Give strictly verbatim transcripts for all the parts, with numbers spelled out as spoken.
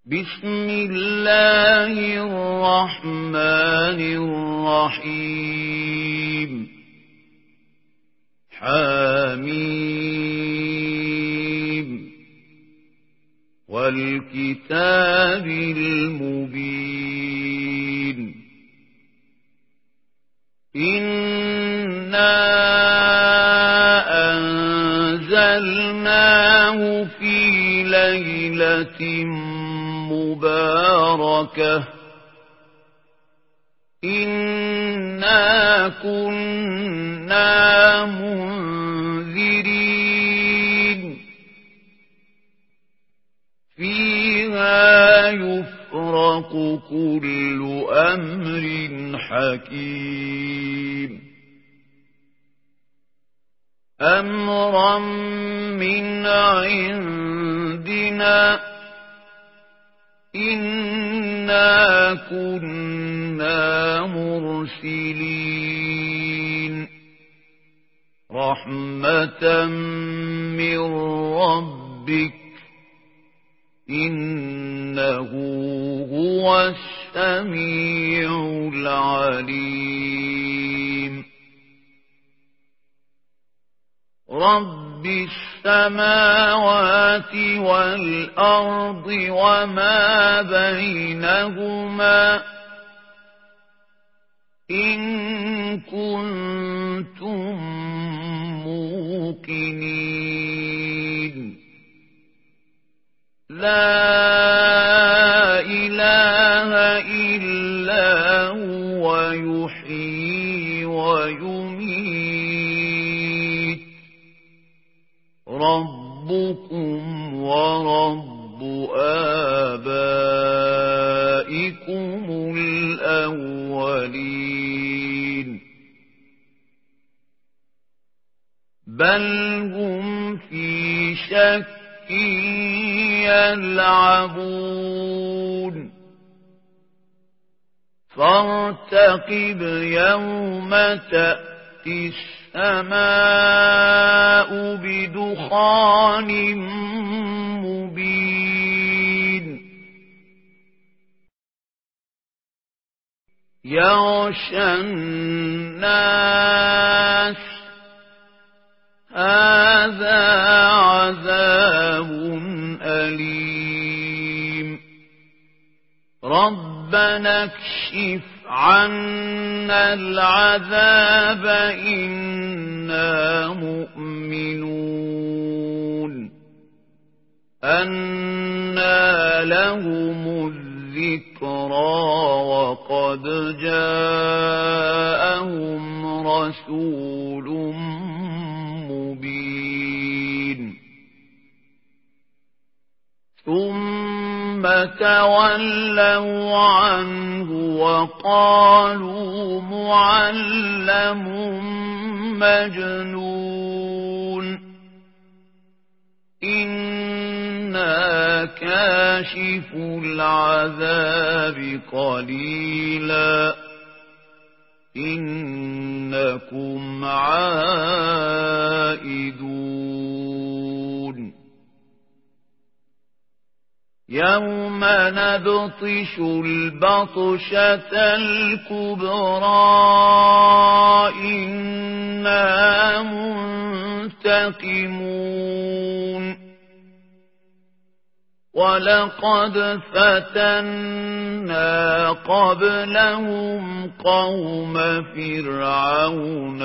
بسم الله الرحمن الرحيم حميم والكتاب المبين إنا أنزلناه في ليلة مباركة إنا كنا منذرين فيها يفرق كل أمر حكيم أمرا من عندنا إنا كنا مرسلين رحمة من ربك إنه هو السميع العليم رب السماوات والأرض وما بينهما إن كنتم موقنين لا إله إلا هو يحيي ويميت ربكم ورب آبائكم الأولين بل هم في شك يلعبون فارتقب يوم تأتي السماء بدخان مبين يغشى الناس هذا عذاب أليم ربنا اكشف عنا العذاب إنا مؤمنون أنى لهم الذكرى وقد جاءهم رسول مبين ثم تولوا عنه وقالوا معلم مجنون إنا كاشف العذاب قليلا إنكم عائدون يوم نبطش البطشة الكبرى إنا منتقمون ولقد فتنا قبلهم قوم فرعون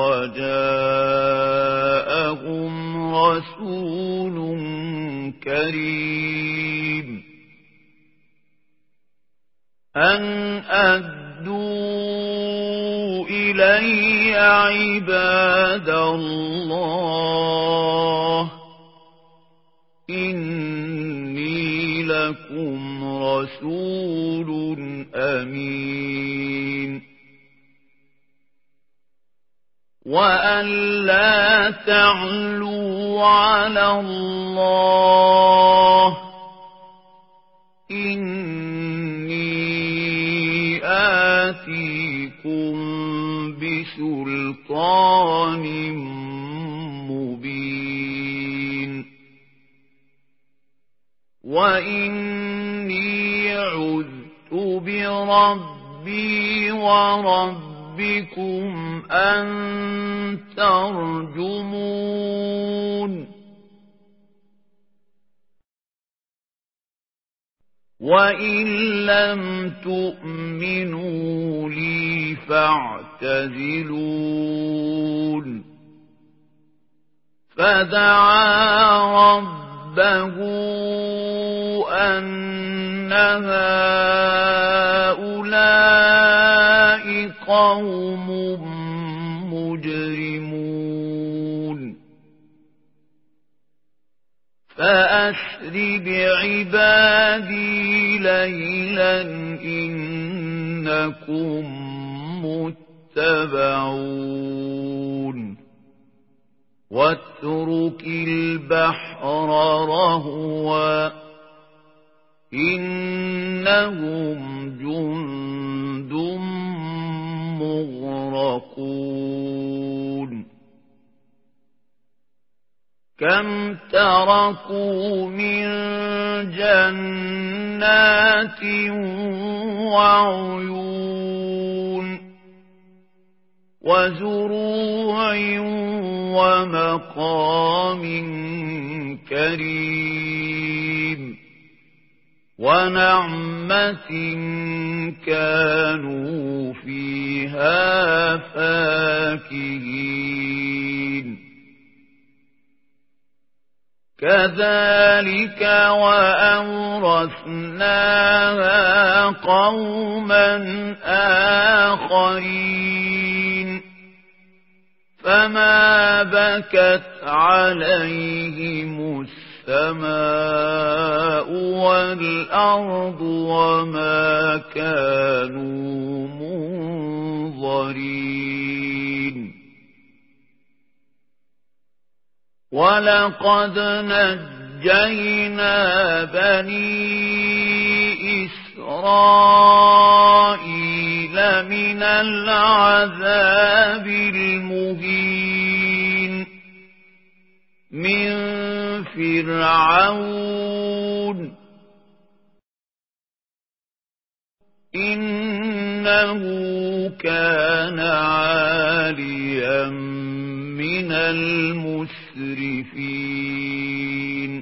وجاءهم رسول كريم أن أدوا إلي عباد الله إني لكم رسول أمين وأن لا تعلوا على الله إني آتيكم بسلطان مبين وإني عذت بربي وربكم أن ترجمون وإن لم تؤمنوا لي فاعتزلون فدعا ربه أن هؤلاء قوم مجرمون فأسر بعبادي ليلا إنكم متبعون واترك البحر رهوا إنهم جند مغرقون كم تركوا من جنات وعيون وزروع ومقام كريم ونعمة كانوا فيها فاكهين كذلك وأورثناها قوما آخرين فما بكت عليهم السماء والأرض وما كانوا منظرين ولقد نجينا بني إسرائيل من العذاب المهين من فرعون إنه كان عاليا من المسرفين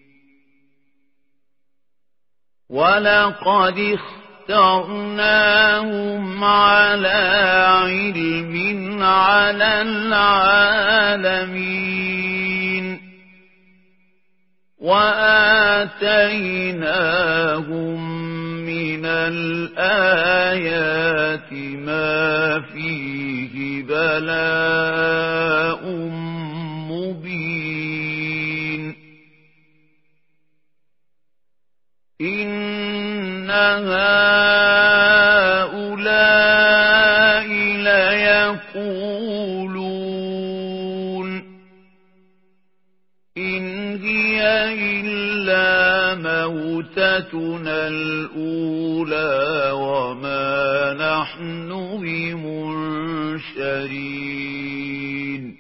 ولقد اخترناهم على علم على العالمين وآتيناهم من الآيات ما فيه بلاء مبين إن هؤلاء ليقولون إن هي إلا موتتنا الأولى وما نحن بمنشرين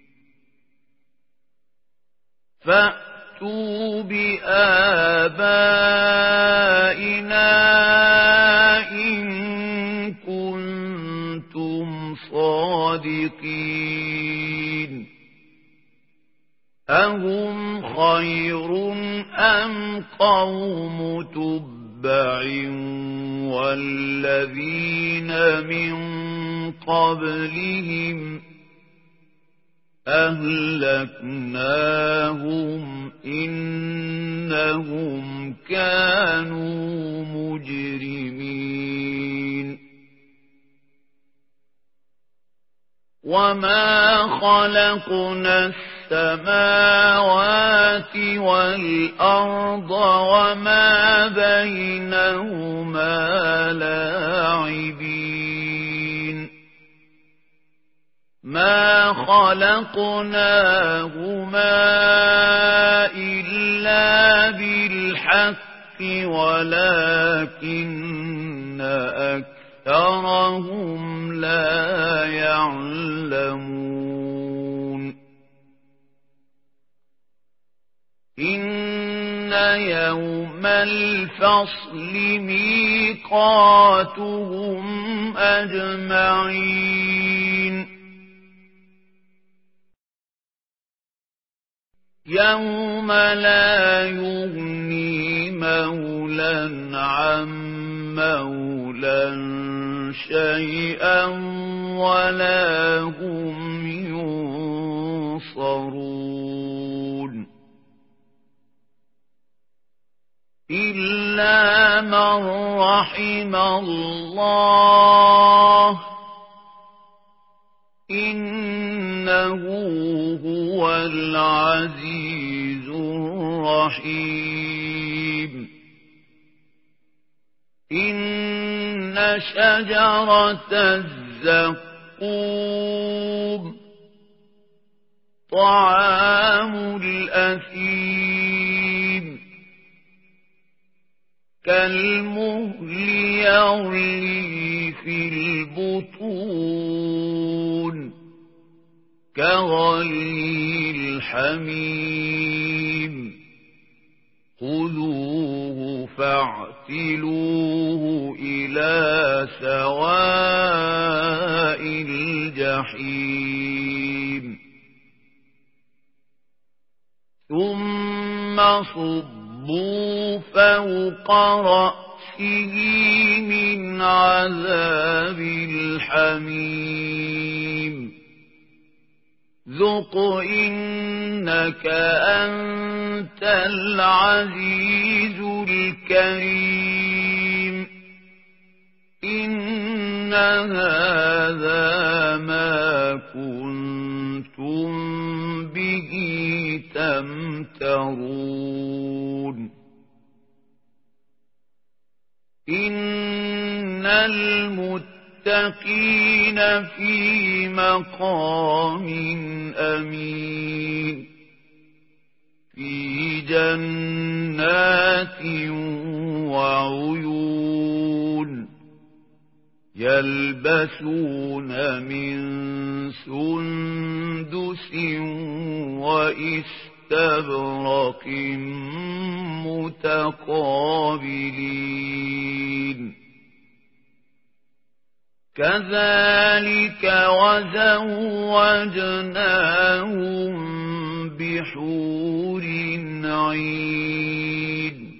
فأتوا بآبائنا إن كنتم صادقين أهم خير أم قوم تبع والذين من قبلهم أهلكناهم إنهم كانوا مجرمين وما خلقنا السماوات والأرض وما بينهما لاعبين ما خلقناهما إلا بالحق ولكن أكثرهم لا يعلمون إن يوم الفصل ميقاتهم أجمعين يوم لا يغني مولى عن مولى شيئا ولا هم ينصرون إلا من رحم الله إنه هو العزيز الرحيم إن شجرة الزقوم طعام الأثيم كالمهل يغلي في البطون كغلي الحميم خذوه فاعتلوه إلى سواء الجحيم ثم صبوا فوق رأسه من عذاب الحميم ذق إنك أنت العزيز الكريم إن هذا ما كنتم به تمترون إن المتقين في مقام أمين في جنات وعيون يلبسون من سندس وإستبرق متقابلين كذلك وزوجناهم بحور عين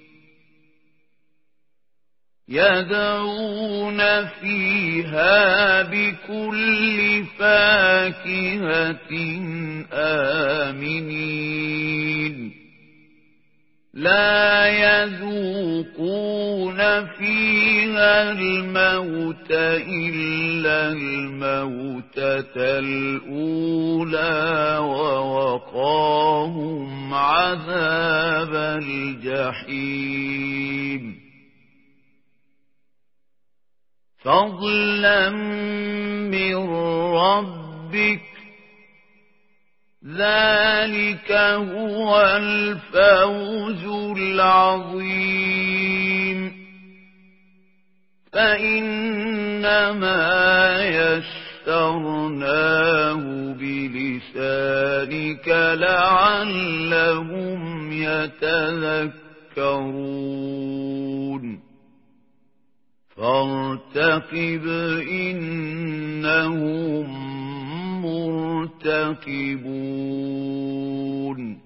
يدعون فيها بكل فاكهة آمنين لا يذوقون فيها الموت إلا الموتة الأولى ووقاهم عذاب الجحيم فضلا من ربك ذلك هو الفوز العظيم فإنما يسرناه بلسانك لعلهم يتذكرون فارتقب إنهم مرتقبون